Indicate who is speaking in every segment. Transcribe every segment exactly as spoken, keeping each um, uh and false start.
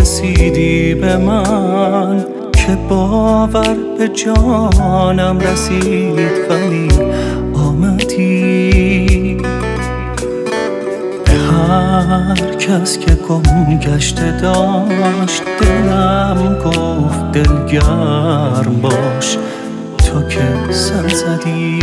Speaker 1: رسیدی به من که باور به جانم رسید ولی آمدی. به هر کس که گم گشته داشت دلم گفت دلگرم باش تو که سر زدی.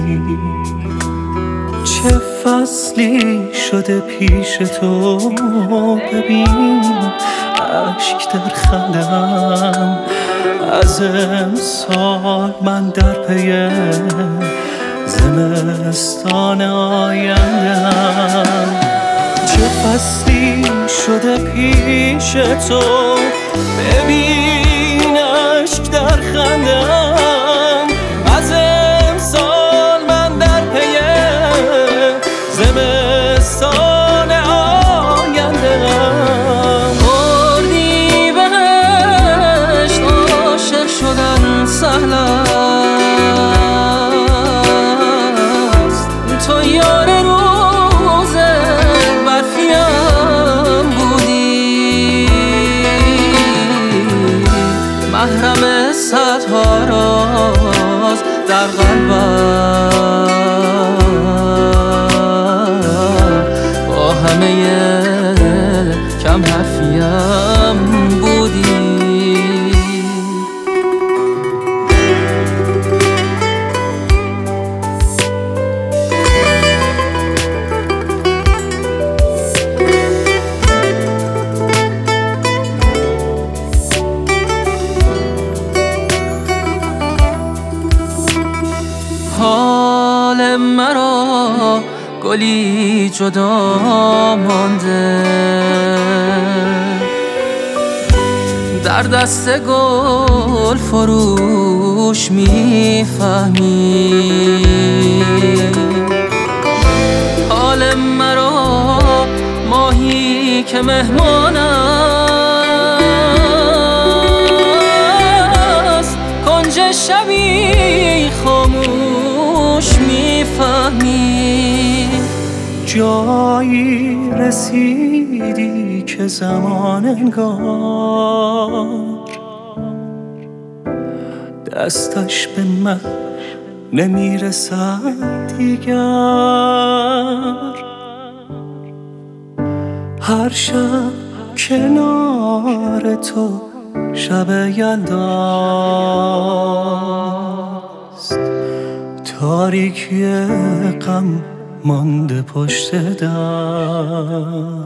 Speaker 1: چه فصلی شده پیش تو ببین اشک در خندم، از امسال من در پی زمستان آیندم. چه فصلی شده پیش تو ببین اشک در خندم، از امسال من در پی زمستان آیندم.
Speaker 2: بردی بهشت عاشق شدن سهل است، تو یار روز برفیم بودی، محرم صدها راز در قلبم با همه کم حرفیم بودی. حال مرا گلی جدا مانده، در دست گل فروش میفهمی. حال مرا ماهی که مهمان است، کنج شبی خاموش میفهمی.
Speaker 1: جایی رسیدی که زمان انگار دستش به من نمیرسد دیگر. هر شب کنار تو شب یلداست، تاریکی غم مانده پشت در.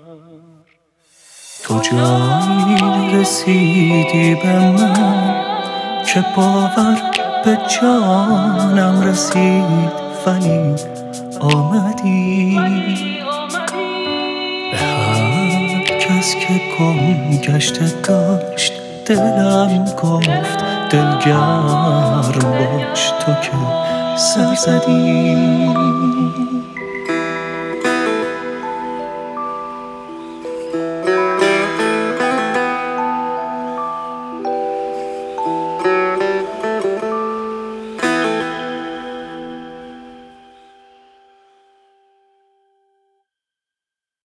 Speaker 1: تو جایی رسیدی به من که باور به جانم رسید ولی آمدی. به هر کس که گم گشته داشت دلم گفت دلگرم باش تو که سر زدی.